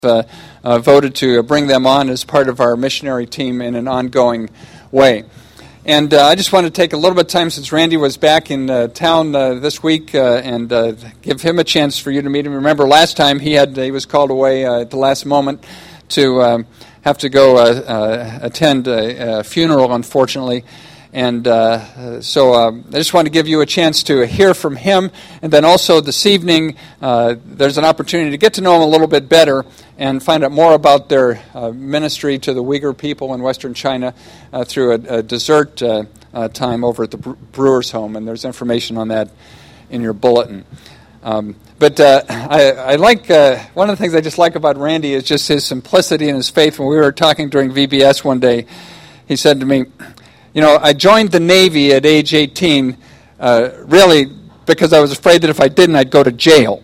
voted to bring them on as part of our missionary team in an ongoing way. And I just want to take a little bit of time since Randy was back in town this week and give him a chance for you to meet him. Remember, last time he was called away at the last moment to have to go attend a funeral, unfortunately. And so I just want to give you a chance to hear from him. And then also this evening, there's an opportunity to get to know him a little bit better and find out more about their ministry to the Uyghur people in Western China through a dessert time over at the Brewer's Home. And there's information on that in your bulletin. But I like, one of the things I just like about Randy is just his simplicity and his faith. When we were talking during VBS one day, he said to me, I joined the Navy at age 18, really because I was afraid that if I didn't, I'd go to jail.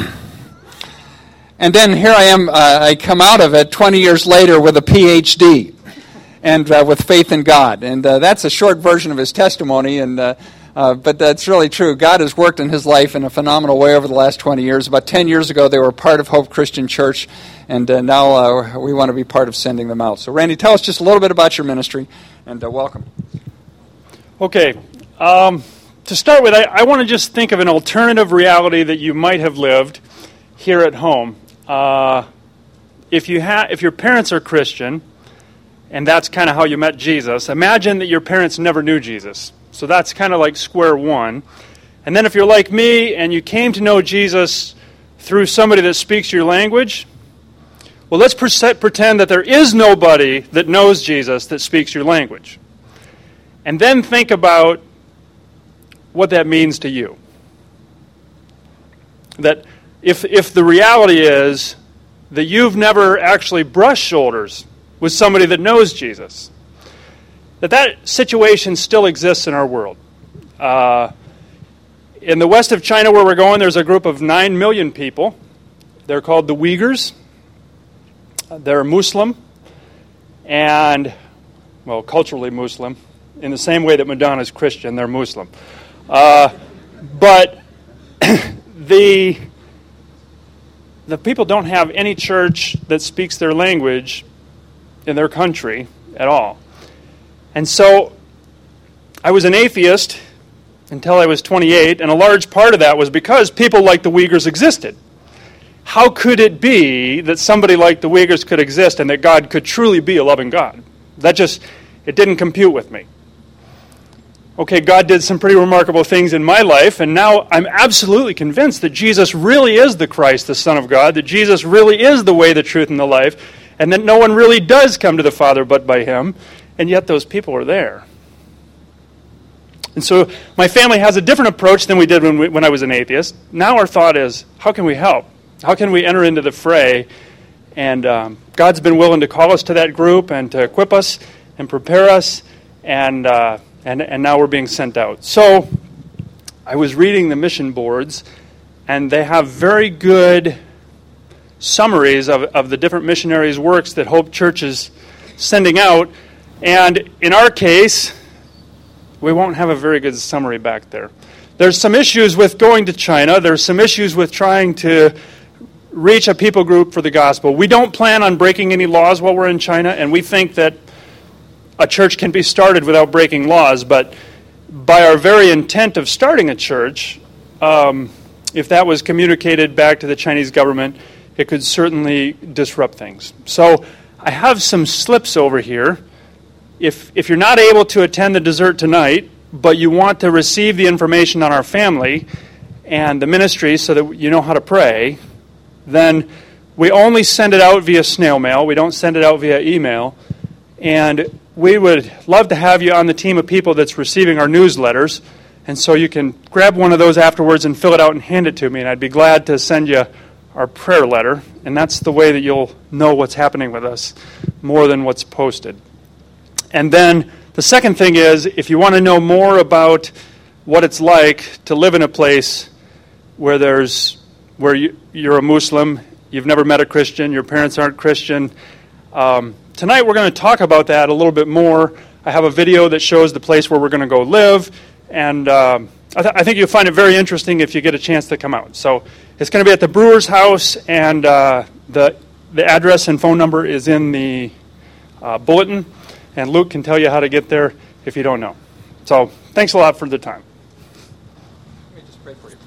And then here I am, I come out of it 20 years later with a PhD and with faith in God. And that's a short version of his testimony, but that's really true. God has worked in his life in a phenomenal way over the last 20 years. About 10 years ago, they were part of Hope Christian Church, and now we want to be part of sending them out. So, Randy, tell us just a little bit about your ministry, and welcome. Okay. To start with, I want to just think of an alternative reality that you might have lived here at home. If your parents are Christian, and that's kind of how you met Jesus, imagine that your parents never knew Jesus. So that's kind of like square one. And then if you're like me and you came to know Jesus through somebody that speaks your language, well, let's pretend that there is nobody that knows Jesus that speaks your language. And then think about what that means to you. That if the reality is that you've never actually brushed shoulders with somebody that knows Jesus, that situation still exists in our world. In the west of China where we're going, there's a group of 9 million people. They're called the Uyghurs. They're Muslim and, culturally Muslim. In the same way that Madonna's Christian, they're Muslim. But the people don't have any church that speaks their language in their country at all. And so I was an atheist until I was 28, and a large part of that was because people like the Uyghurs existed. How could it be that somebody like the Uyghurs could exist and that God could truly be a loving God? It didn't compute with me. Okay, God did some pretty remarkable things in my life, and now I'm absolutely convinced that Jesus really is the Christ, the Son of God, that Jesus really is the way, the truth, and the life, and that no one really does come to the Father but by Him, and yet those people are there. And so my family has a different approach than we did when I was an atheist. Now our thought is, how can we help? How can we enter into the fray? And God's been willing to call us to that group and to equip us and prepare us, and now we're being sent out. So I was reading the mission boards, and they have very good summaries of the different missionaries' works that Hope Church is sending out. And in our case, we won't have a very good summary back there. There's some issues with going to China. There's some issues with trying to reach a people group for the gospel. We don't plan on breaking any laws while we're in China, and we think that a church can be started without breaking laws, but by our very intent of starting a church, if that was communicated back to the Chinese government, it could certainly disrupt things. So I have some slips over here. If you're not able to attend the dessert tonight, but you want to receive the information on our family and the ministry so that you know how to pray, then we only send it out via snail mail. We don't send it out via email. And we would love to have you on the team of people that's receiving our newsletters. And so you can grab one of those afterwards and fill it out and hand it to me. And I'd be glad to send you our prayer letter. And that's the way that you'll know what's happening with us more than what's posted. And then the second thing is, if you want to know more about what it's like to live in a place where you're a Muslim, you've never met a Christian, your parents aren't Christian, tonight we're going to talk about that a little bit more. I have a video that shows the place where we're going to go live, and I think you'll find it very interesting if you get a chance to come out. So it's going to be at the Brewer's House, and the The address and phone number is in the bulletin, and Luke can tell you how to get there if you don't know. So thanks a lot for the time. Let me just pray for you.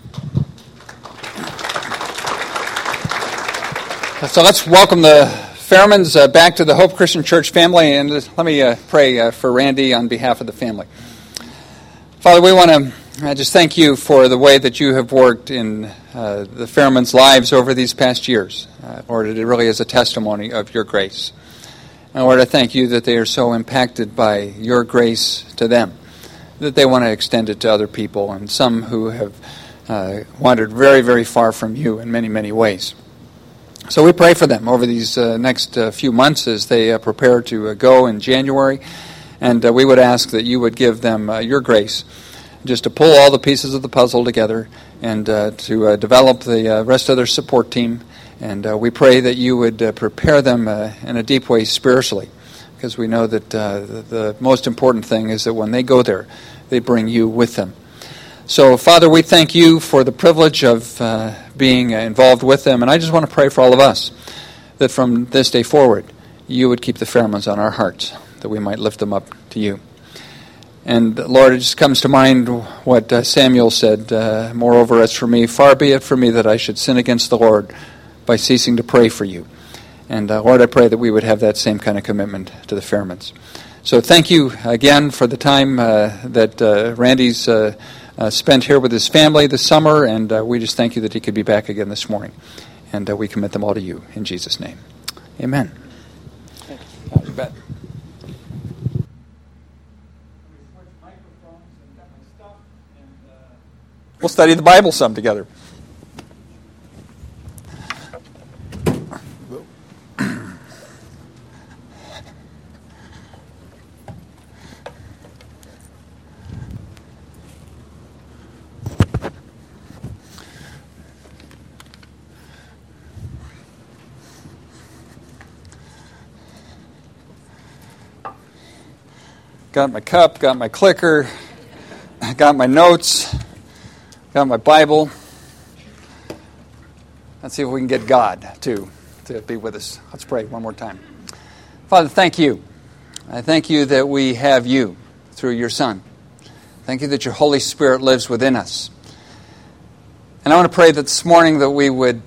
So let's welcome the Fairmans back to the Hope Christian Church family, and let me pray for Randy on behalf of the family. Father, we want to just thank you for the way that you have worked in the Fairmans' lives over these past years. Lord, it really is a testimony of your grace. And Lord, I thank you that they are so impacted by your grace to them, that they want to extend it to other people, and some who have wandered very, very far from you in many, many ways. So we pray for them over these next few months as they prepare to go in January, and we would ask that you would give them your grace just to pull all the pieces of the puzzle together and to develop the rest of their support team. And we pray that you would prepare them in a deep way spiritually, because we know that the most important thing is that when they go there, they bring you with them. So, Father, we thank you for the privilege of being involved with them, and I just want to pray for all of us that from this day forward, you would keep the Fairmans on our hearts, that we might lift them up to you. And, Lord, it just comes to mind what Samuel said, moreover, as for me, far be it for me that I should sin against the Lord by ceasing to pray for you. And, Lord, I pray that we would have that same kind of commitment to the Fairmans. So thank you again for the time that Randy's spent here with his family this summer, and we just thank you that he could be back again this morning. And we commit them all to you in Jesus' name. Amen. Thank you. You bet. We'll study the Bible some together. Got my cup, got my clicker, got my notes, got my Bible. Let's see if we can get God, too, to be with us. Let's pray one more time. Father, thank you. I thank you that we have you through your Son. Thank you that your Holy Spirit lives within us. And I want to pray that this morning that we would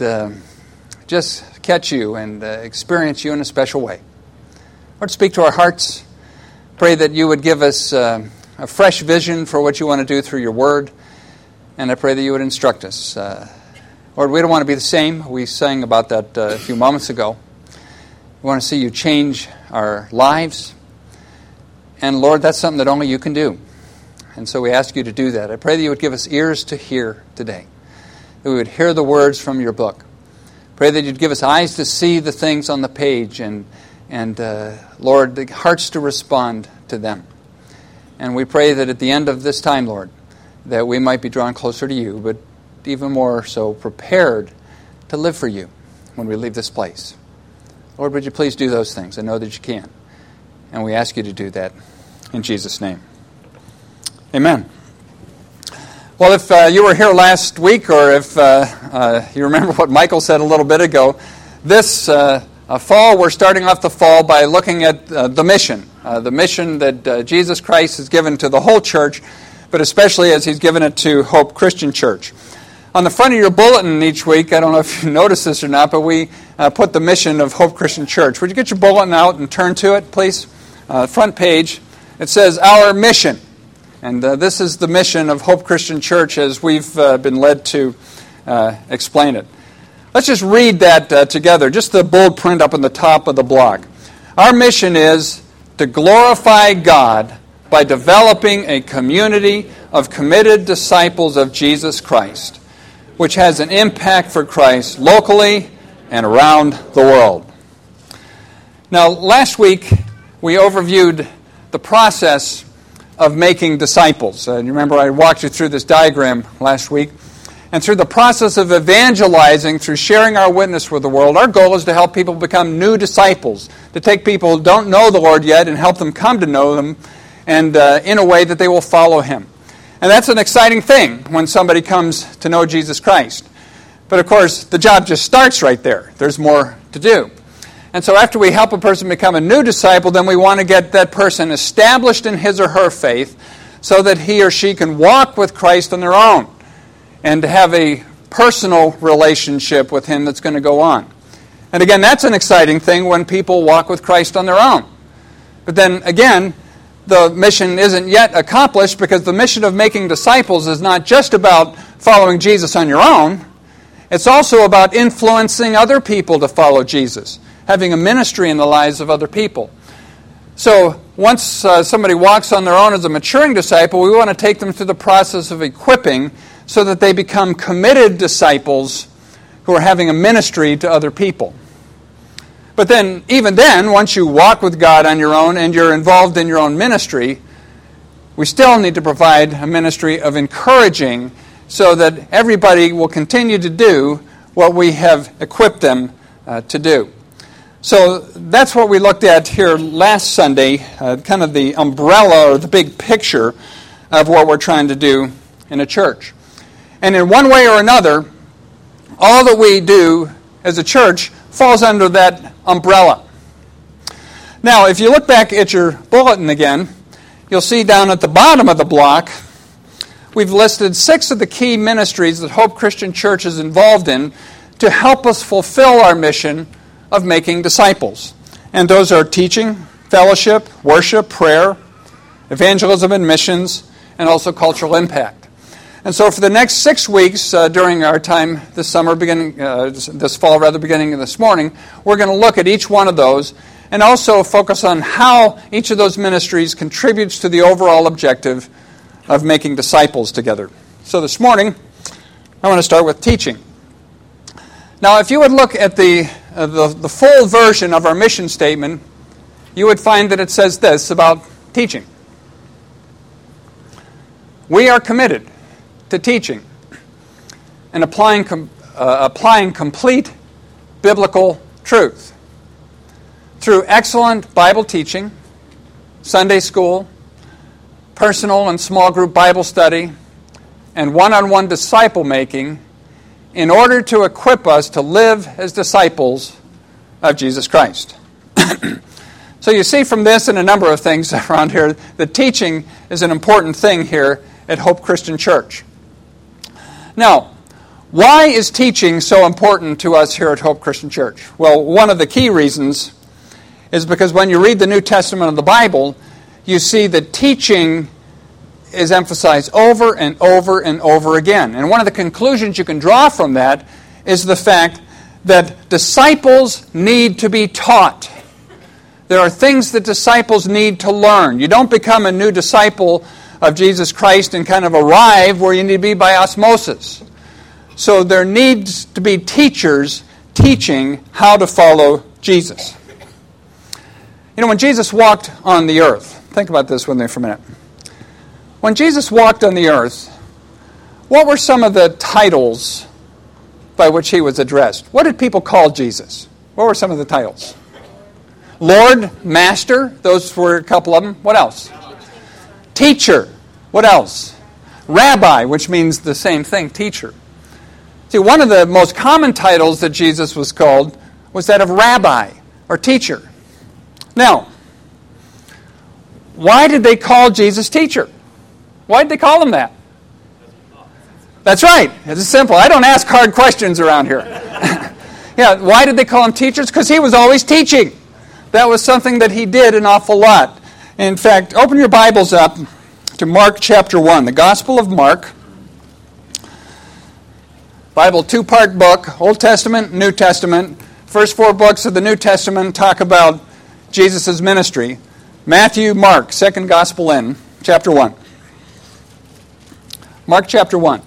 just catch you and experience you in a special way. Lord, speak to our hearts. Pray that you would give us a fresh vision for what you want to do through your word. And I pray that you would instruct us. Lord, we don't want to be the same. We sang about that a few moments ago. We want to see you change our lives. And Lord, that's something that only you can do. And so we ask you to do that. I pray that you would give us ears to hear today, that we would hear the words from your book. Pray that you'd give us eyes to see the things on the page, and Lord, the hearts to respond to them. And we pray that at the end of this time, Lord, that we might be drawn closer to you, but even more so prepared to live for you when we leave this place. Lord, would you please do those things? I know that you can. And we ask you to do that in Jesus' name. Amen. Well, if you were here last week, or if you remember what Michael said a little bit ago, this fall, we're starting off the fall by looking at the mission that Jesus Christ has given to the whole church, but especially as he's given it to Hope Christian Church. On the front of your bulletin each week, I don't know if you noticed this or not, but we put the mission of Hope Christian Church. Would you get your bulletin out and turn to it, please? Front page, it says, Our Mission. And this is the mission of Hope Christian Church as we've been led to explain it. Let's just read that together, just the bold print up on the top of the block. Our mission is to glorify God by developing a community of committed disciples of Jesus Christ, which has an impact for Christ locally and around the world. Now, last week we overviewed the process of making disciples. You remember I walked you through this diagram last week. And through the process of evangelizing, through sharing our witness with the world, our goal is to help people become new disciples, to take people who don't know the Lord yet and help them come to know them, and in a way that they will follow him. And that's an exciting thing when somebody comes to know Jesus Christ. But of course, the job just starts right there. There's more to do. And so after we help a person become a new disciple, then we want to get that person established in his or her faith so that he or she can walk with Christ on their own and to have a personal relationship with him that's going to go on. And again, that's an exciting thing when people walk with Christ on their own. But then again, the mission isn't yet accomplished, because the mission of making disciples is not just about following Jesus on your own. It's also about influencing other people to follow Jesus, having a ministry in the lives of other people. So once somebody walks on their own as a maturing disciple, we want to take them through the process of equipping so that they become committed disciples who are having a ministry to other people. But then, even then, once you walk with God on your own and you're involved in your own ministry, we still need to provide a ministry of encouraging so that everybody will continue to do what we have equipped them to do. So that's what we looked at here last Sunday, kind of the umbrella or the big picture of what we're trying to do in a church. And in one way or another, all that we do as a church falls under that umbrella. Now, if you look back at your bulletin again, you'll see down at the bottom of the block, we've listed 6 of the key ministries that Hope Christian Church is involved in to help us fulfill our mission of making disciples. And those are teaching, fellowship, worship, prayer, evangelism and missions, and also cultural impact. And so for the next 6 weeks during our time this summer, this fall, beginning this morning, we're going to look at each one of those and also focus on how each of those ministries contributes to the overall objective of making disciples together. So this morning, I want to start with teaching. Now, if you would look at the full version of our mission statement, you would find that it says this about teaching. We are committed to teaching and applying complete biblical truth through excellent Bible teaching, Sunday school, personal and small group Bible study, and one-on-one disciple making in order to equip us to live as disciples of Jesus Christ. So you see from this and a number of things around here that teaching is an important thing here at Hope Christian Church. Now, why is teaching so important to us here at Hope Christian Church? Well, one of the key reasons is because when you read the New Testament of the Bible, you see that teaching is emphasized over and over and over again. And one of the conclusions you can draw from that is the fact that disciples need to be taught. There are things that disciples need to learn. You don't become a new disciple of Jesus Christ and kind of arrive where you need to be by osmosis. So there needs to be teachers teaching how to follow Jesus. You know, when Jesus walked on the earth, think about this with me for a minute. When Jesus walked on the earth, what were some of the titles by which he was addressed? What did people call Jesus? What were some of the titles? Lord, Master, those were a couple of them. What else? Teacher. What else? Rabbi, which means the same thing, teacher. See, one of the most common titles that Jesus was called was that of rabbi, or teacher. Now, why did they call Jesus teacher? Why did they call him that? That's right. It's simple. I don't ask hard questions around here. Yeah, why did they call him teachers? Because he was always teaching. That was something that he did an awful lot. In fact, open your Bibles up to Mark chapter 1, the Gospel of Mark. Bible, 2-part book, Old Testament, New Testament. First 4 books of the New Testament talk about Jesus' ministry. Matthew, Mark, second Gospel in, chapter 1. Mark chapter 1.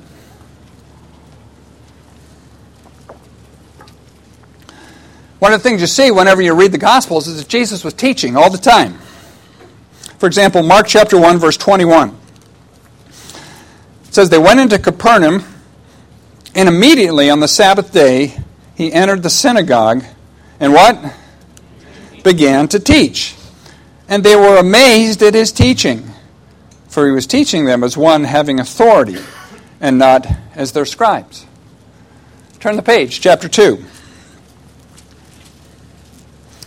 One of the things you see whenever you read the Gospels is that Jesus was teaching all the time. For example, Mark chapter 1, verse 21. It says, they went into Capernaum, and immediately on the Sabbath day, he entered the synagogue, and what? Began to teach. And they were amazed at his teaching, for he was teaching them as one having authority, and not as their scribes. Turn the page, chapter 2.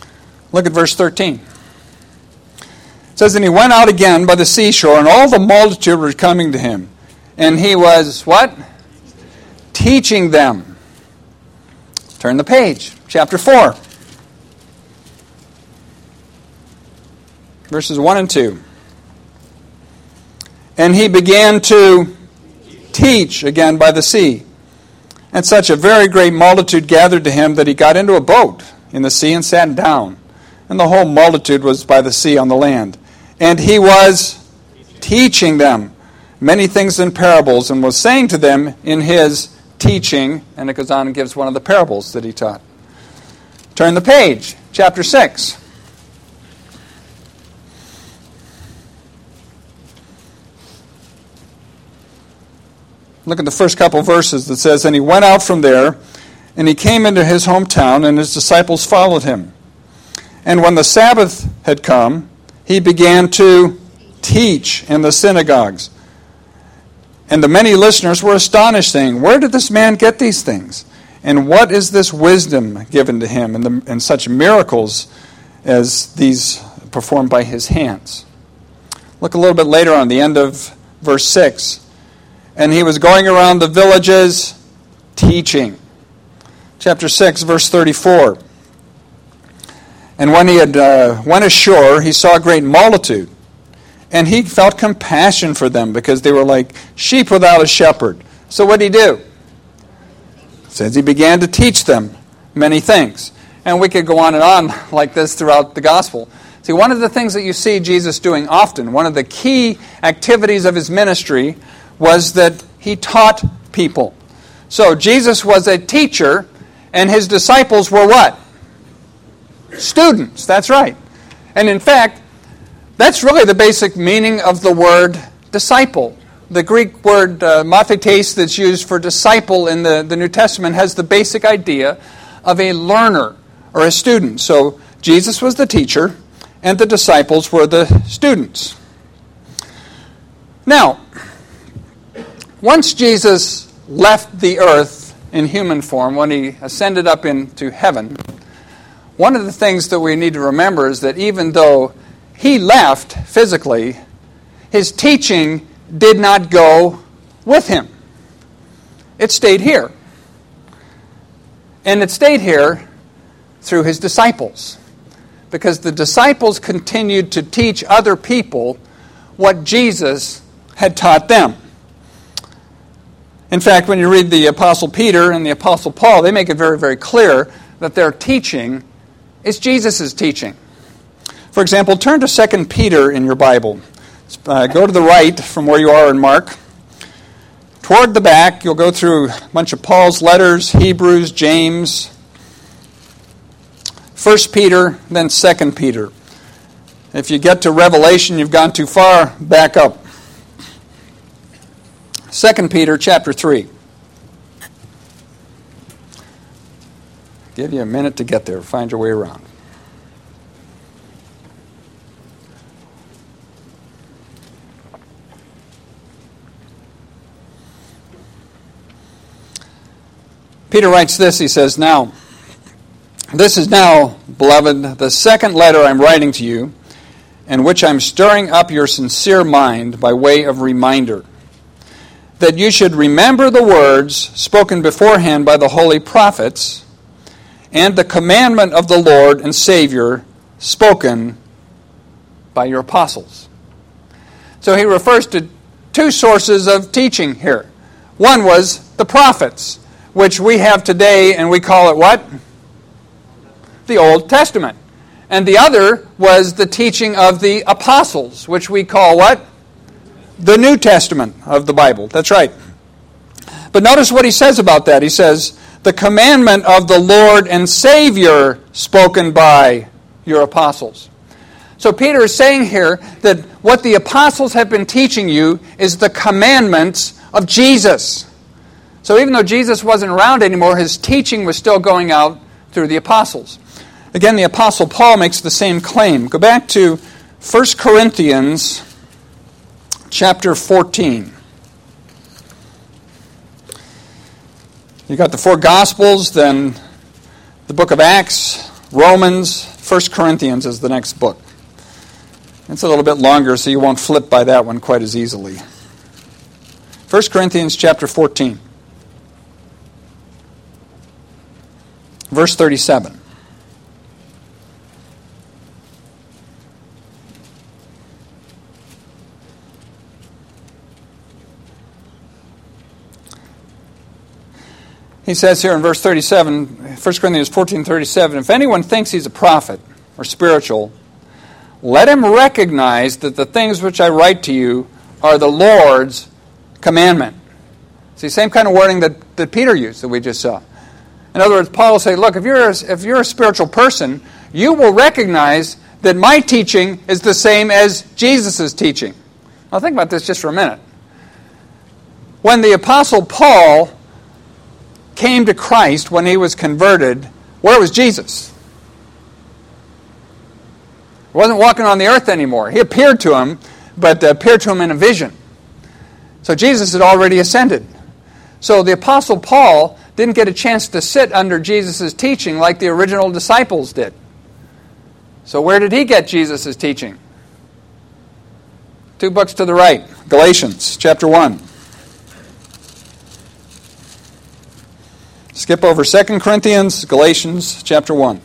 Look at verse 13. It says, and he went out again by the seashore, and all the multitude were coming to him. And he was, what? Teaching them. Turn the page. Chapter 4. Verses 1 and 2. And he began to teach again by the sea. And such a very great multitude gathered to him that he got into a boat in the sea and sat down. And the whole multitude was by the sea on the land. And he was teaching them many things in parables, and was saying to them in his teaching, and it goes on and gives one of the parables that he taught. Turn the page, chapter 6. Look at the first couple verses that says, and he went out from there, and he came into his hometown, and his disciples followed him. And when the Sabbath had come, he began to teach in the synagogues. And the many listeners were astonished, saying, where did this man get these things? And what is this wisdom given to him, and such miracles as these performed by his hands? Look a little bit later on, the end of verse 6. And he was going around the villages teaching. Chapter 6, verse 34. And when he had went ashore, he saw a great multitude. And he felt compassion for them, because they were like sheep without a shepherd. So what did he do? It says he began to teach them many things. And we could go on and on like this throughout the gospel. See, one of the things that you see Jesus doing often, one of the key activities of his ministry, was that he taught people. So Jesus was a teacher, and his disciples were what? Students, that's right. And in fact, that's really the basic meaning of the word disciple. The Greek word mathetes that's used for disciple in the New Testament has the basic idea of a learner or a student. So Jesus was the teacher, and the disciples were the students. Now, once Jesus left the earth in human form, when he ascended up into heaven, one of the things that we need to remember is that even though he left physically, his teaching did not go with him. It stayed here. And it stayed here through his disciples, because the disciples continued to teach other people what Jesus had taught them. In fact, when you read the Apostle Peter and the Apostle Paul, they make it very, very clear that their teaching is Jesus' teaching. For example, turn to 2 Peter in your Bible. Go to the right from where you are in Mark. Toward the back, you'll go through a bunch of Paul's letters, Hebrews, James, 1 Peter, then 2 Peter. If you get to Revelation, you've gone too far, back up. 2 Peter chapter 3. Give you a minute to get there. Find your way around. Peter writes this, he says, now, this is now, beloved, the second letter I'm writing to you, in which I'm stirring up your sincere mind by way of reminder, that you should remember the words spoken beforehand by the holy prophets, and the commandment of the Lord and Savior spoken by your apostles. So he refers to two sources of teaching here. One was the prophets, which we have today, and we call it what? The Old Testament. And the other was the teaching of the apostles, which we call what? The New Testament of the Bible. That's right. But notice what he says about that. He says, the commandment of the Lord and Savior spoken by your apostles. So Peter is saying here that what the apostles have been teaching you is the commandments of Jesus. So even though Jesus wasn't around anymore, his teaching was still going out through the apostles. Again, the Apostle Paul makes the same claim. Go back to 1 Corinthians chapter 14. You got the four Gospels, then the book of Acts, Romans, 1 Corinthians is the next book. It's a little bit longer, so you won't flip by that one quite as easily. 1 Corinthians chapter 14, verse 37. He says here in verse 37, 1 Corinthians 14:37, if anyone thinks he's a prophet or spiritual, let him recognize that the things which I write to you are the Lord's commandment. See, same kind of wording that Peter used that we just saw. In other words, Paul will say, look, if you're a spiritual person, you will recognize that my teaching is the same as Jesus' teaching. Now think about this just for a minute. When the Apostle Paul came to Christ, when he was converted, where was Jesus? He wasn't walking on the earth anymore. He appeared to him, but appeared to him in a vision. So Jesus had already ascended. So the Apostle Paul didn't get a chance to sit under Jesus' teaching like the original disciples did. So where did he get Jesus' teaching? 2 books to the right, Galatians chapter 1. Skip over 2 Corinthians, Galatians chapter 1.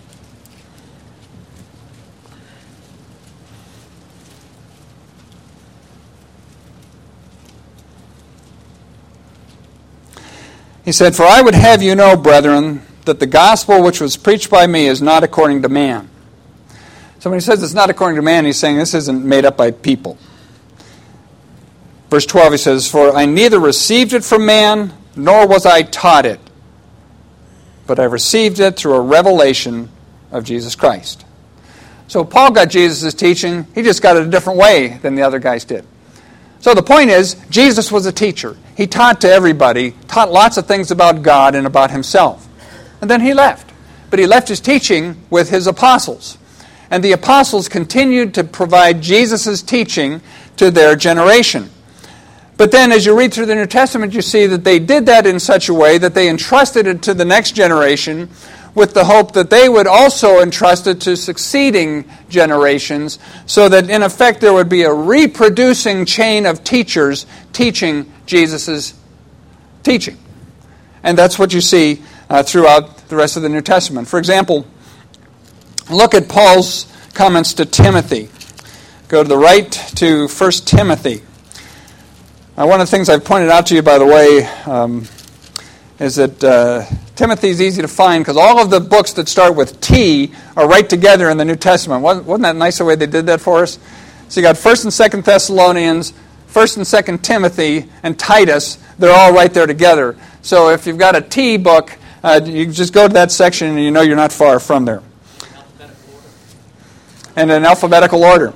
He said, for I would have you know, brethren, that the gospel which was preached by me is not according to man. So when he says it's not according to man, he's saying this isn't made up by people. Verse 12, he says, for I neither received it from man, nor was I taught it, but I received it through a revelation of Jesus Christ. So Paul got Jesus' teaching. He just got it a different way than the other guys did. So the point is, Jesus was a teacher. He taught to everybody, taught lots of things about God and about himself. And then he left. But he left his teaching with his apostles. And the apostles continued to provide Jesus' teaching to their generation. But then as you read through the New Testament, you see that they did that in such a way that they entrusted it to the next generation with the hope that they would also entrust it to succeeding generations, so that in effect there would be a reproducing chain of teachers teaching Jesus' teaching. And that's what you see throughout the rest of the New Testament. For example, look at Paul's comments to Timothy. Go to the right to 1 Timothy. One of the things I've pointed out to you, by the way, is that Timothy's easy to find because all of the books that start with T are right together in the New Testament. Wasn't that nice the way they did that for us? So you got 1st and 2nd Thessalonians, 1st and 2nd Timothy, and Titus. They're all right there together. So if you've got a T book, you just go to that section and you know you're not far from there. And in alphabetical order.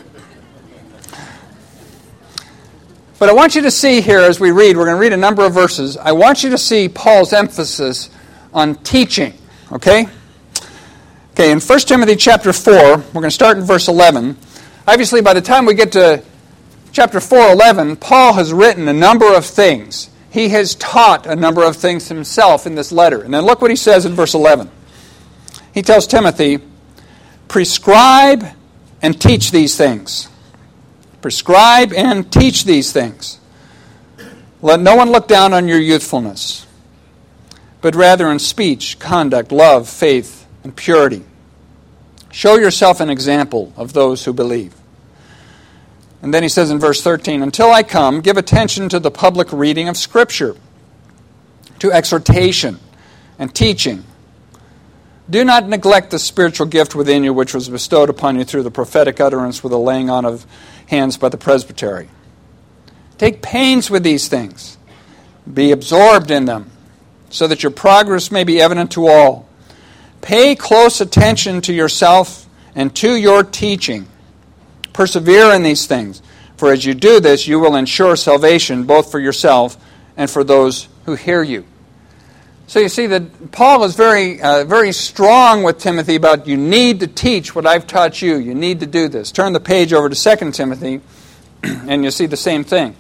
But I want you to see here as we read, we're going to read a number of verses, I want you to see Paul's emphasis on teaching, okay? Okay, in 1 Timothy chapter 4, we're going to start in verse 11. Obviously, by the time we get to chapter 4:11, Paul has written a number of things. He has taught a number of things himself in this letter. And then look what he says in verse 11. He tells Timothy, prescribe and teach these things. Prescribe and teach these things. Let no one look down on your youthfulness, but rather in speech, conduct, love, faith, and purity. Show yourself an example of those who believe. And then he says in verse 13, until I come, give attention to the public reading of Scripture, to exhortation and teaching. Do not neglect the spiritual gift within you which was bestowed upon you through the prophetic utterance with the laying on of hands by the presbytery. Take pains with these things. Be absorbed in them, so that your progress may be evident to all. Pay close attention to yourself and to your teaching. Persevere in these things, for as you do this, you will ensure salvation both for yourself and for those who hear you. So you see that Paul is very strong with Timothy about you need to teach what I've taught you. You need to do this. Turn the page over to 2 Timothy and you see the same thing.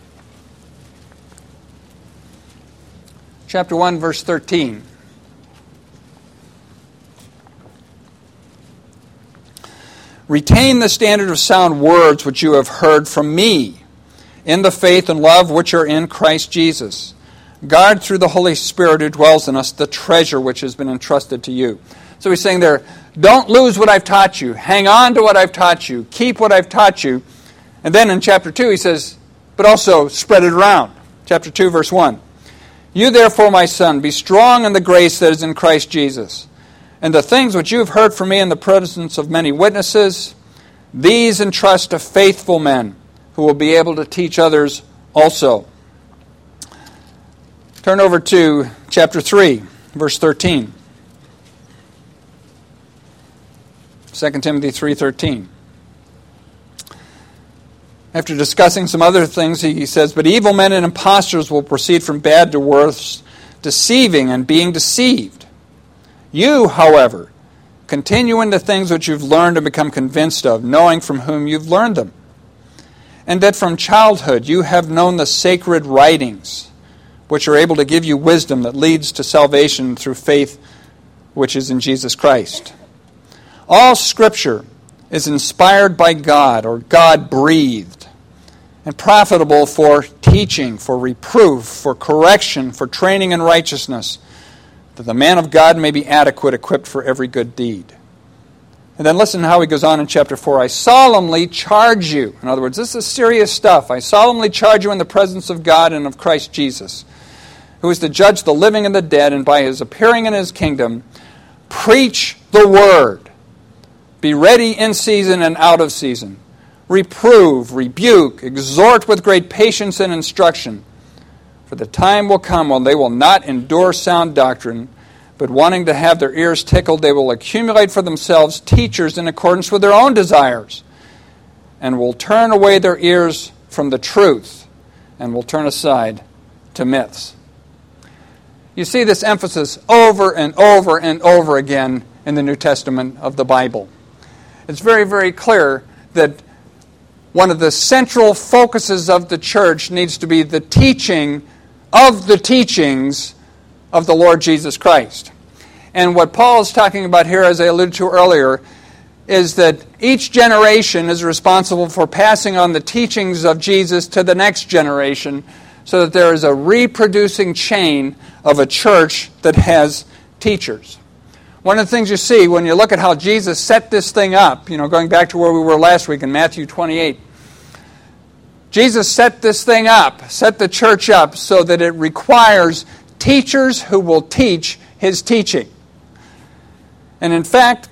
Chapter 1, verse 13. Retain the standard of sound words which you have heard from me, in the faith and love which are in Christ Jesus. Guard through the Holy Spirit who dwells in us the treasure which has been entrusted to you. So he's saying there, don't lose what I've taught you. Hang on to what I've taught you. Keep what I've taught you. And then in chapter 2 he says, but also spread it around. Chapter 2, verse 1. You therefore, my son, be strong in the grace that is in Christ Jesus. And the things which you have heard from me in the presence of many witnesses, these entrust to faithful men who will be able to teach others also. Turn over to chapter 3, verse 13. 2 Timothy 3:13. After discussing some other things, he says, but evil men and impostors will proceed from bad to worse, deceiving and being deceived. You, however, continue in the things which you've learned and become convinced of, knowing from whom you've learned them. And that from childhood you have known the sacred writings, which are able to give you wisdom that leads to salvation through faith which is in Jesus Christ. All Scripture is inspired by God, or God-breathed, and profitable for teaching, for reproof, for correction, for training in righteousness, that the man of God may be adequate, equipped for every good deed. And then listen to how he goes on in chapter 4. I solemnly charge you. In other words, this is serious stuff. I solemnly charge you in the presence of God and of Christ Jesus, who is to judge the living and the dead, and by his appearing in his kingdom, preach the word. Be ready in season and out of season. Reprove, rebuke, exhort with great patience and instruction. For the time will come when they will not endure sound doctrine, but wanting to have their ears tickled, they will accumulate for themselves teachers in accordance with their own desires, and will turn away their ears from the truth, and will turn aside to myths. You see this emphasis over and over and over again in the New Testament of the Bible. It's very, very clear that one of the central focuses of the church needs to be the teaching of the teachings of the Lord Jesus Christ. And what Paul is talking about here, as I alluded to earlier, is that each generation is responsible for passing on the teachings of Jesus to the next generation, so that there is a reproducing chain of a church that has teachers. One of the things you see when you look at how Jesus set this thing up, going back to where we were last week in Matthew 28, Jesus set this thing up, set the church up so that it requires teachers who will teach his teaching. And in fact,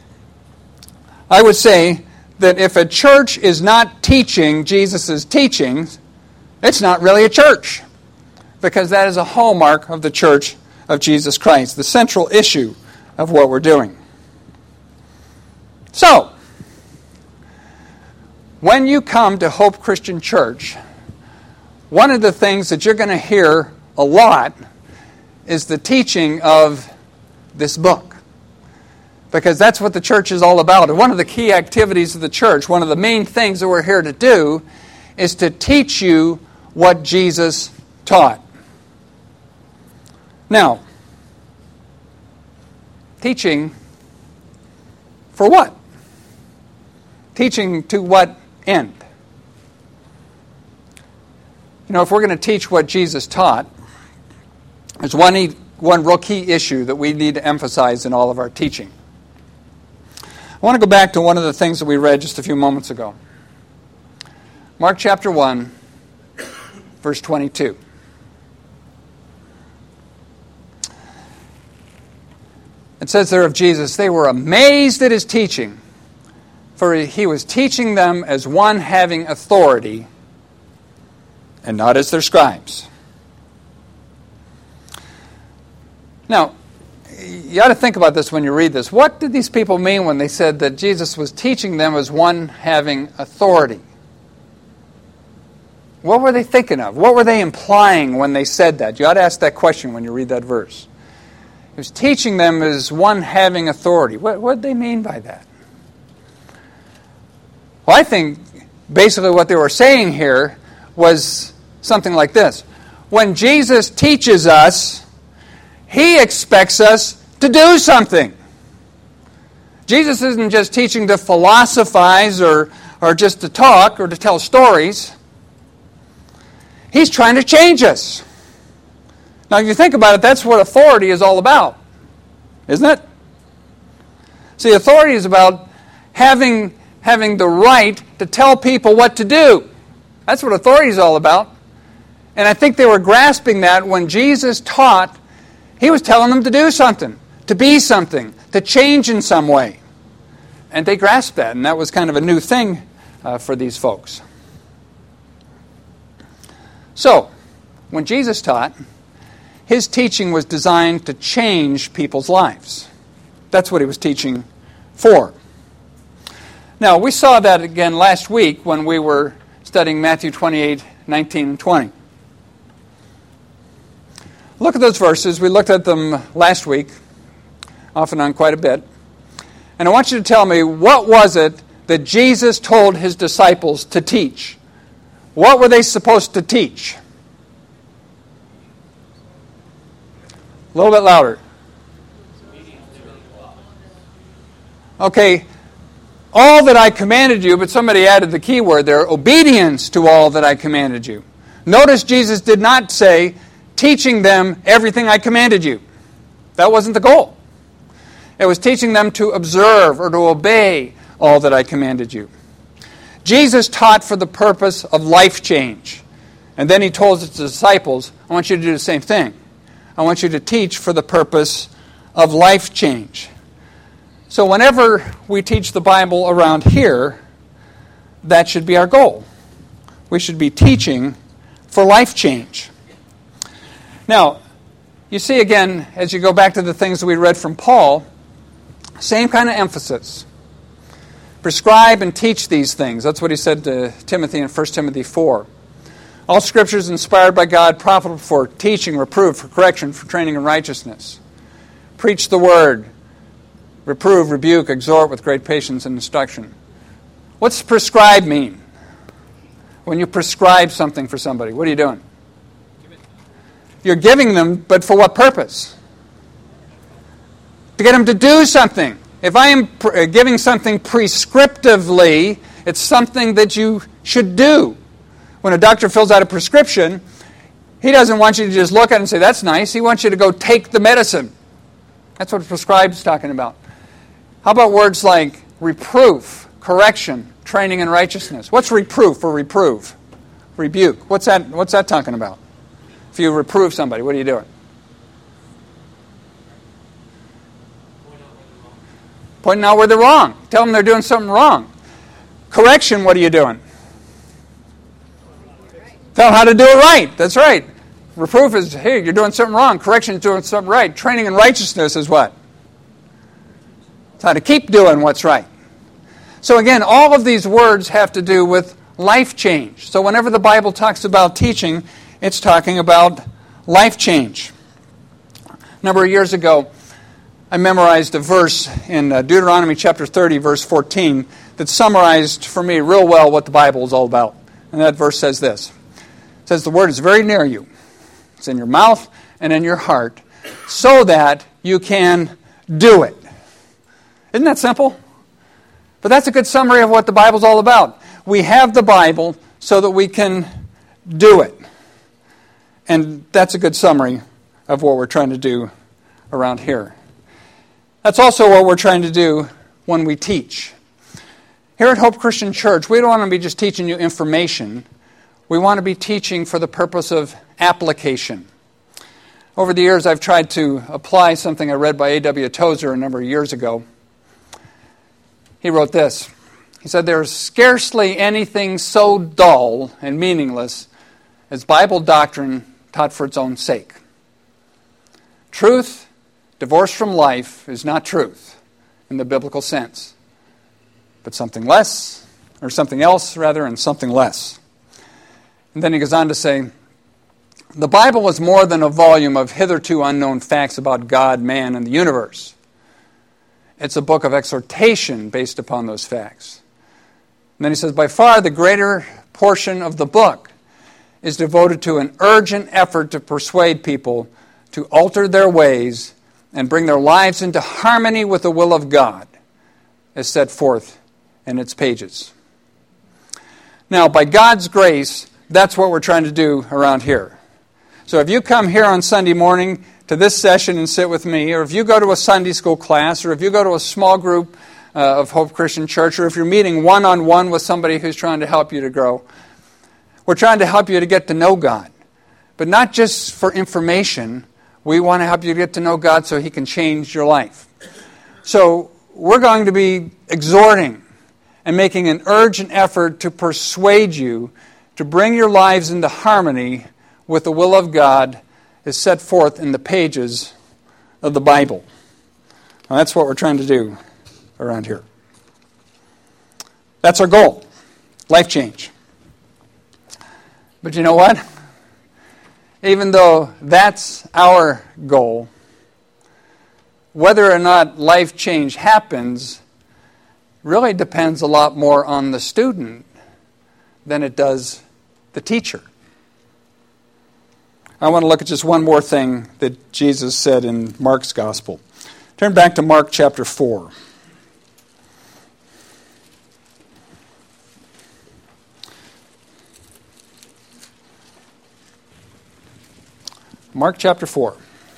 I would say that if a church is not teaching Jesus' teachings, it's not really a church, because that is a hallmark of the church of Jesus Christ, the central issue of what we're doing. So, when you come to Hope Christian Church, one of the things that you're going to hear a lot is the teaching of this book, because that's what the church is all about. And one of the key activities of the church, one of the main things that we're here to do, is to teach you what Jesus taught. Now, teaching for what? Teaching to what end? If we're going to teach what Jesus taught, there's one real key issue that we need to emphasize in all of our teaching. I want to go back to one of the things that we read just a few moments ago. Mark chapter 1, verse 22. It says there of Jesus, they were amazed at his teaching, for he was teaching them as one having authority, and not as their scribes. Now, you ought to think about this when you read this. What did these people mean when they said that Jesus was teaching them as one having authority? What were they thinking of? What were they implying when they said that? You ought to ask that question when you read that verse. He was teaching them as one having authority. What did they mean by that? Well, I think basically what they were saying here was something like this. When Jesus teaches us, he expects us to do something. Jesus isn't just teaching to philosophize or just to talk or to tell stories. He's trying to change us. Now, if you think about it, that's what authority is all about, isn't it? See, authority is about having the right to tell people what to do. That's what authority is all about. And I think they were grasping that when Jesus taught. He was telling them to do something, to be something, to change in some way. And they grasped that, and that was kind of a new thing for these folks. So, when Jesus taught, his teaching was designed to change people's lives. That's what he was teaching for. Now, we saw that again last week when we were studying Matthew 28, 19, and 20. Look at those verses. We looked at them last week, off and on quite a bit. And I want you to tell me, what was it that Jesus told his disciples to teach? What were they supposed to teach? A little bit louder. Okay, all that I commanded you, but somebody added the key word there, obedience to all that I commanded you. Notice Jesus did not say, teaching them everything I commanded you. That wasn't the goal. It was teaching them to observe or to obey all that I commanded you. Jesus taught for the purpose of life change. And then he told his disciples, I want you to do the same thing. I want you to teach for the purpose of life change. So whenever we teach the Bible around here, that should be our goal. We should be teaching for life change. Now, you see again, as you go back to the things that we read from Paul, same kind of emphasis. Prescribe and teach these things. That's what he said to Timothy in 1 Timothy 4. All Scripture is inspired by God, profitable for teaching, reproof, for correction, for training in righteousness. Preach the word. Reprove, rebuke, exhort with great patience and instruction. What's prescribe mean? When you prescribe something for somebody, what are you doing? You're giving them, but for what purpose? To get them to do something. If I am giving something prescriptively, it's something that you should do. When a doctor fills out a prescription, he doesn't want you to just look at it and say, that's nice. He wants you to go take the medicine. That's what prescribe is talking about. How about words like reproof, correction, training in righteousness? What's reproof or reprove? Rebuke. What's that talking about? If you reprove somebody, what are you doing? Pointing out where they're wrong. Tell them they're doing something wrong. Correction, what are you doing? Tell them how to do it right. That's right. Reproof is, hey, you're doing something wrong. Correction is doing something right. Training in righteousness is what? It's how to keep doing what's right. So again, all of these words have to do with life change. So whenever the Bible talks about teaching, it's talking about life change. A number of years ago, I memorized a verse in Deuteronomy chapter 30, verse 14, that summarized for me real well what the Bible is all about. And that verse says this. It says, the word is very near you. It's in your mouth and in your heart, so that you can do it. Isn't that simple? But that's a good summary of what the Bible's all about. We have the Bible so that we can do it. And that's a good summary of what we're trying to do around here. That's also what we're trying to do when we teach. Here at Hope Christian Church, we don't want to be just teaching you information. We want to be teaching for the purpose of application. Over the years, I've tried to apply something I read by A.W. Tozer a number of years ago. He wrote this. He said, there is scarcely anything so dull and meaningless as Bible doctrine taught for its own sake. Truth, divorced from life, is not truth in the biblical sense, but something less, or something else rather, and something less. And then he goes on to say, the Bible is more than a volume of hitherto unknown facts about God, man, and the universe. It's a book of exhortation based upon those facts. And then he says, by far the greater portion of the book is devoted to an urgent effort to persuade people to alter their ways and bring their lives into harmony with the will of God, is set forth in its pages. Now, by God's grace, that's what we're trying to do around here. So if you come here on Sunday morning to this session and sit with me, or if you go to a Sunday school class, or if you go to a small group of Hope Christian Church, or if you're meeting one-on-one with somebody who's trying to help you to grow, we're trying to help you to get to know God. But not just for information. We want to help you get to know God so He can change your life. So we're going to be exhorting and making an urgent effort to persuade you to bring your lives into harmony with the will of God as set forth in the pages of the Bible. Now, that's what we're trying to do around here. That's our goal, life change. But you know what? Even though that's our goal, whether or not life change happens really depends a lot more on the student than it does the teacher. I want to look at just one more thing that Jesus said in Mark's Gospel. Turn back to Mark chapter 4. Mark chapter 4.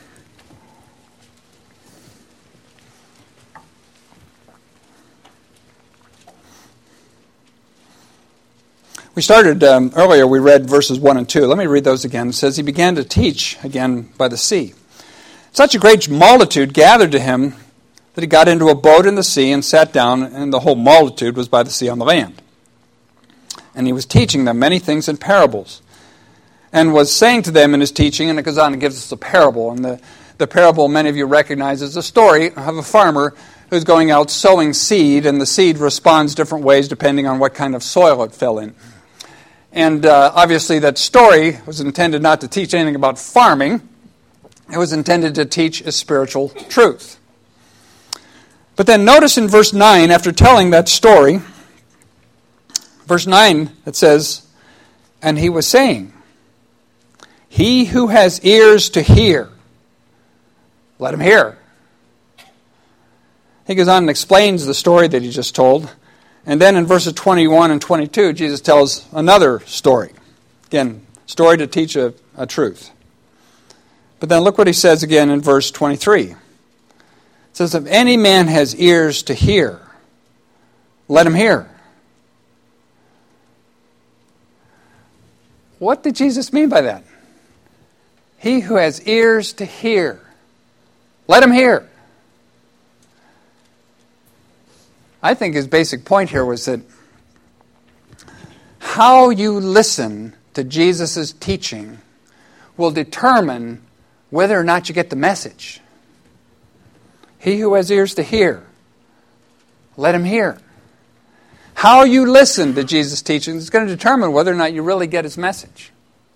We started earlier, we read verses 1 and 2. Let me read those again. It says, He began to teach again by the sea. Such a great multitude gathered to him that he got into a boat in the sea and sat down, and the whole multitude was by the sea on the land. And he was teaching them many things in parables, and was saying to them in his teaching, and it goes on and gives us a parable. And the parable many of you recognize is a story of a farmer who's going out sowing seed, and the seed responds different ways depending on what kind of soil it fell in. And obviously that story was intended not to teach anything about farming. It was intended to teach a spiritual truth. But then notice in verse 9, after telling that story, verse 9, it says, And he was saying, He who has ears to hear, let him hear. He goes on and explains the story that he just told. And then in verses 21 and 22, Jesus tells another story. Again, story to teach a truth. But then look what he says again in verse 23. It says, If any man has ears to hear, let him hear. What did Jesus mean by that? He who has ears to hear, let him hear. I think his basic point here was that how you listen to Jesus' teaching will determine whether or not you get the message. He who has ears to hear, let him hear. How you listen to Jesus' teaching is going to determine whether or not you really get his message.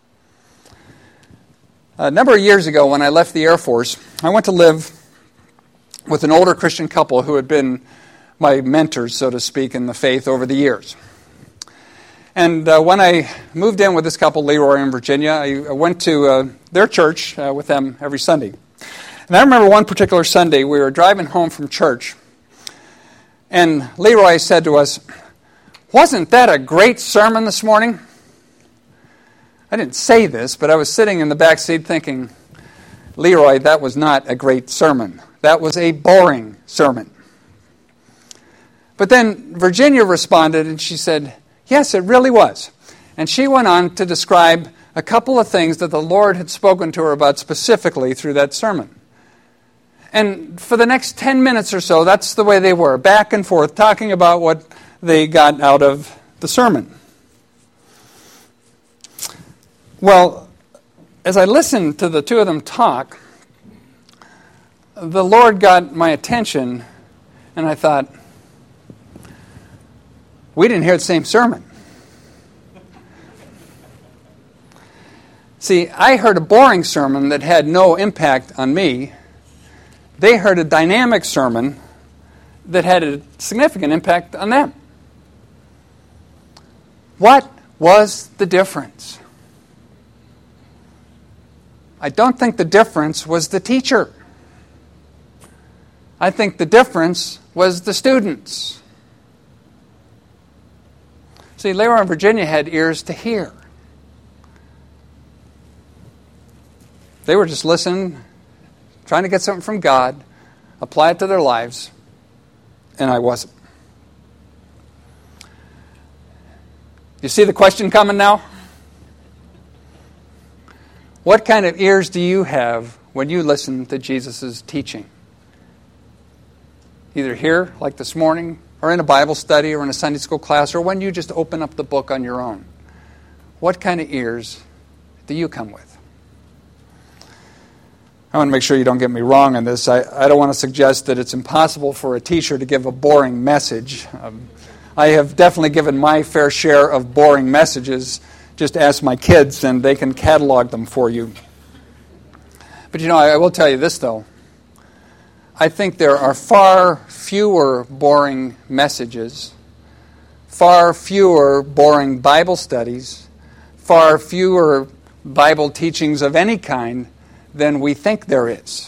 A number of years ago when I left the Air Force, I went to live with an older Christian couple who had been my mentors, so to speak, in the faith over the years. And when I moved in with this couple, Leroy and Virginia, I went to their church with them every Sunday. And I remember one particular Sunday, we were driving home from church, and Leroy said to us, "Wasn't that a great sermon this morning?" I didn't say this, but I was sitting in the back seat thinking, Leroy, that was not a great sermon. That was a boring sermon. But then Virginia responded and she said, yes, it really was. And she went on to describe a couple of things that the Lord had spoken to her about specifically through that sermon. And for the next 10 minutes or so, that's the way they were, back and forth, talking about what they got out of the sermon. Well, as I listened to the two of them talk, the Lord got my attention, and I thought, we didn't hear the same sermon. See, I heard a boring sermon that had no impact on me. They heard a dynamic sermon that had a significant impact on them. What was the difference? I don't think the difference was the teacher. I think the difference was the students. See, Leroy and Virginia had ears to hear. They were just listening, trying to get something from God, apply it to their lives, and I wasn't. You see the question coming now? What kind of ears do you have when you listen to Jesus' teaching? Either here, like this morning, or in a Bible study, or in a Sunday school class, or when you just open up the book on your own. What kind of ears do you come with? I want to make sure you don't get me wrong on this. I don't want to suggest that it's impossible for a teacher to give a boring message. I have definitely given my fair share of boring messages. Just ask my kids and they can catalog them for you. But I will tell you this though. I think there are far fewer boring messages, far fewer boring Bible studies, far fewer Bible teachings of any kind than we think there is.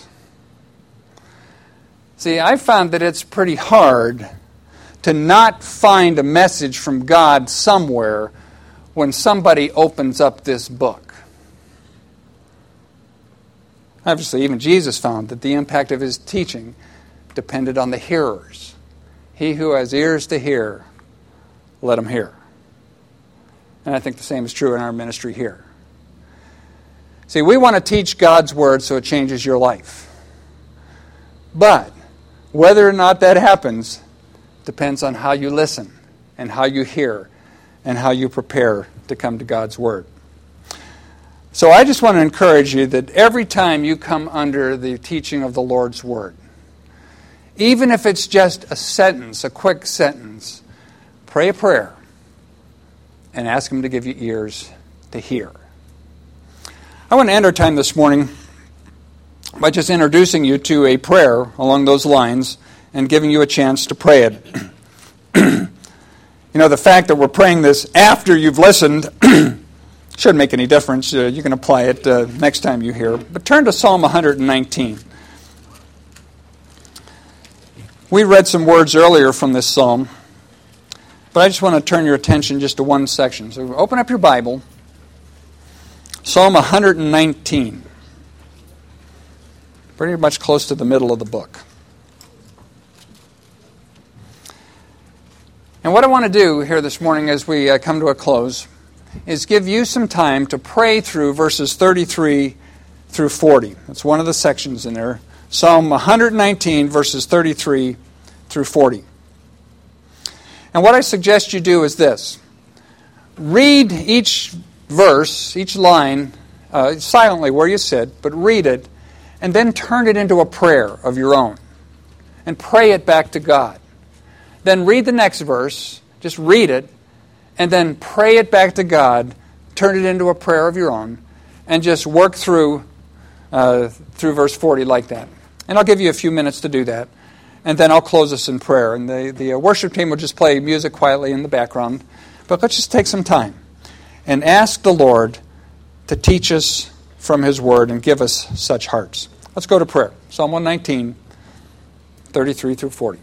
See, I found that it's pretty hard to not find a message from God somewhere when somebody opens up this book. Obviously, even Jesus found that the impact of his teaching depended on the hearers. He who has ears to hear, let him hear. And I think the same is true in our ministry here. See, we want to teach God's Word so it changes your life. But whether or not that happens depends on how you listen and how you hear and how you prepare to come to God's Word. So I just want to encourage you that every time you come under the teaching of the Lord's Word, even if it's just a sentence, a quick sentence, pray a prayer and ask Him to give you ears to hear. I want to end our time this morning by just introducing you to a prayer along those lines and giving you a chance to pray it. The fact that we're praying this after you've listened shouldn't make any difference. You can apply it next time you hear. But turn to Psalm 119. We read some words earlier from this psalm, but I just want to turn your attention just to one section. So open up your Bible. Psalm 119. Pretty much close to the middle of the book. And what I want to do here this morning as we come to a close is give you some time to pray through verses 33 through 40. That's one of the sections in there. Psalm 119, verses 33 through 40. And what I suggest you do is this. Read each verse, each line, silently where you sit, but read it, and then turn it into a prayer of your own. And pray it back to God. Then read the next verse, just read it, and then pray it back to God, turn it into a prayer of your own, and just work through verse 40 like that. And I'll give you a few minutes to do that, and then I'll close us in prayer. And the worship team will just play music quietly in the background. But let's just take some time and ask the Lord to teach us from His Word and give us such hearts. Let's go to prayer. Psalm 119, 33 through 40.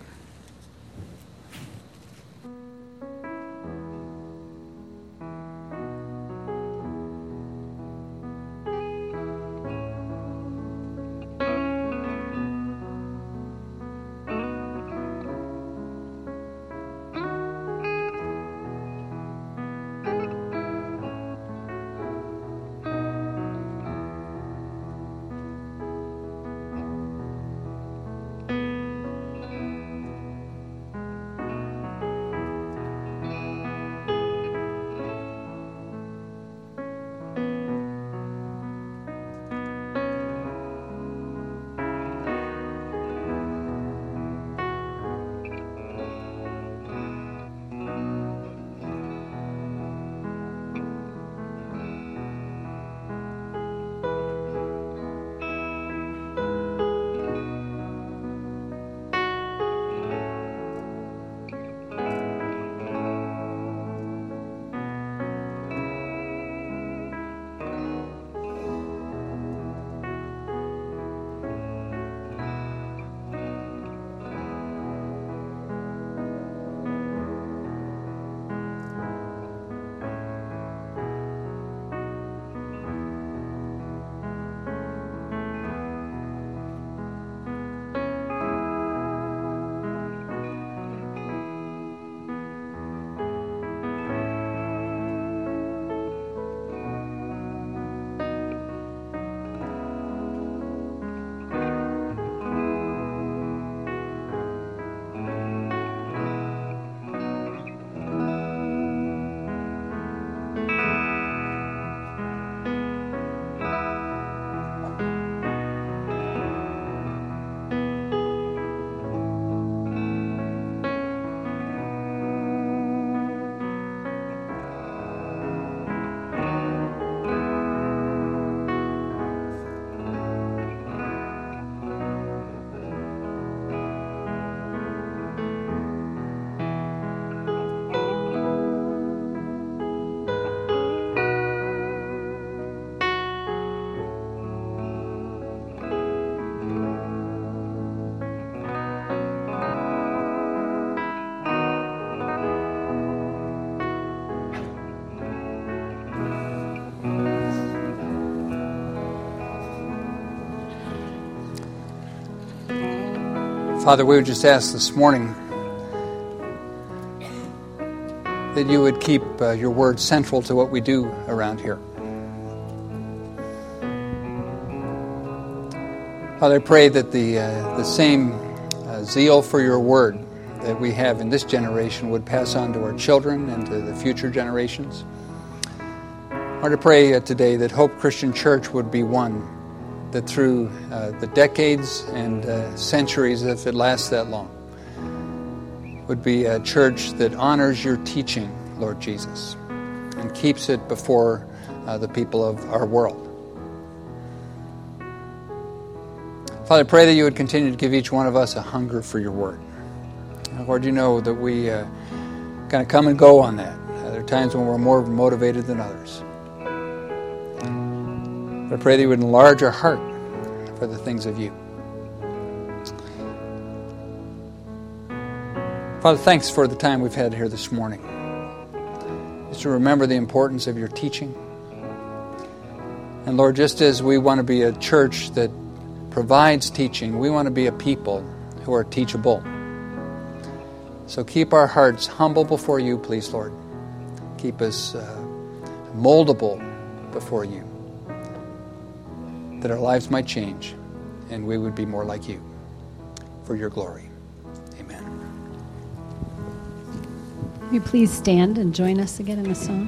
Father, we would just ask this morning that you would keep your word central to what we do around here. Father, I pray that the same zeal for your word that we have in this generation would pass on to our children and to the future generations. Lord, I pray today that Hope Christian Church would be one that through the decades and centuries, if it lasts that long, would be a church that honors your teaching, Lord Jesus, and keeps it before the people of our world. Father, I pray that you would continue to give each one of us a hunger for your word. Lord, you know that we kind of come and go on that. There are times when we're more motivated than others. But I pray that you would enlarge our heart for the things of you. Father, thanks for the time we've had here this morning. Just to remember the importance of your teaching. And Lord, just as we want to be a church that provides teaching, we want to be a people who are teachable. So keep our hearts humble before you, please, Lord. Keep us moldable before you, that our lives might change and we would be more like you for your glory. Amen. Will you please stand and join us again in the song?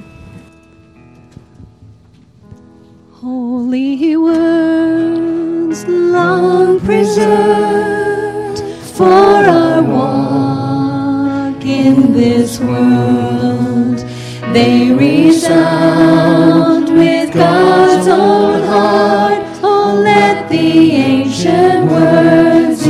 Holy words long preserved for our walk in this world, they resound with God's own heart. Oh, let the ancient words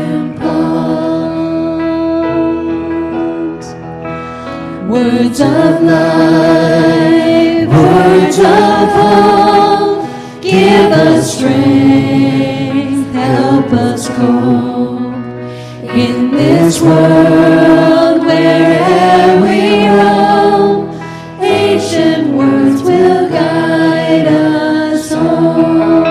impart. Words of life, words of hope, give us strength, help us cope in this world where'er we roam. Ancient words will guide us home.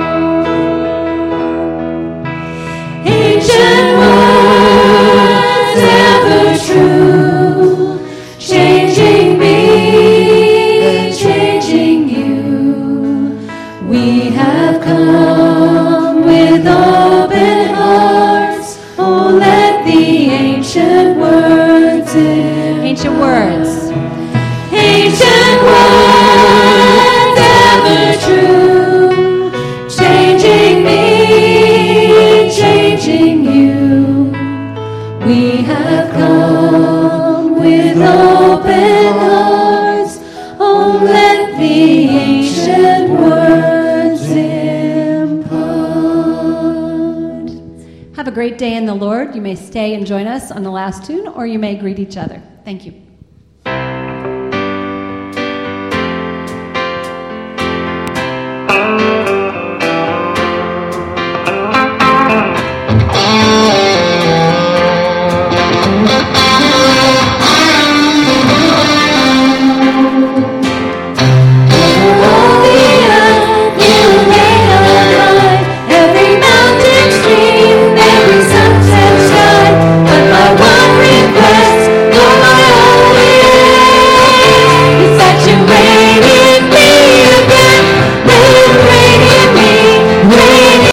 Ancient words ever true, changing me, changing you. We have come with open hearts. Oh, let the ancient words in. Ancient words. Ancient words ever true, changing me, changing you. We have come with open hearts. Oh, let the ancient words impart. Have a great day in the Lord. You may stay and join us on the last tune, or you may greet each other. Thank you.